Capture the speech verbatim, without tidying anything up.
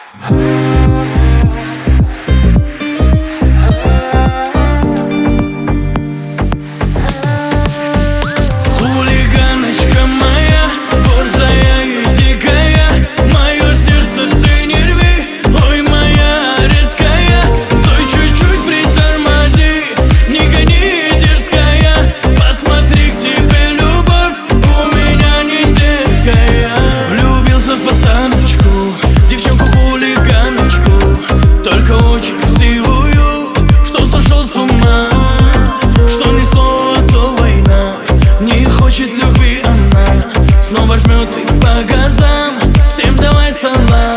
Хулиганочка моя, борзая и дикая, мое сердце ты не рви, ой, моя резкая. Стой, чуть-чуть притормози, не гони, дерзкая. Посмотри, к тебе любовь у меня не детская. Влюбился в пацаночку, девчонку-хулиганочку, только очень красивую, что сошел с ума. Что ни слова, то война, не хочет любви она, снова жмет и по газам, всем давай салам.